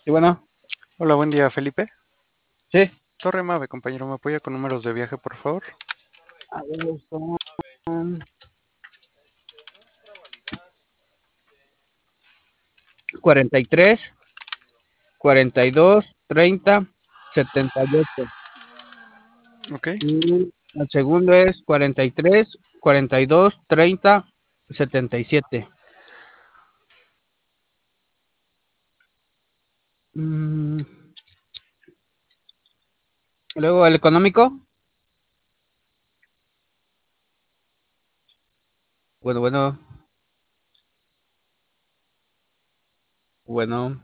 Y bueno, Hola, buen día, Felipe. sí. Torre Mave, compañero, ¿me apoya con números de viaje, por favor? A ver, son 43, 42, 30, 78. Ok. Y el segundo es 43, 42, 30, 77. Mm, Luego el económico. Bueno, bueno, bueno.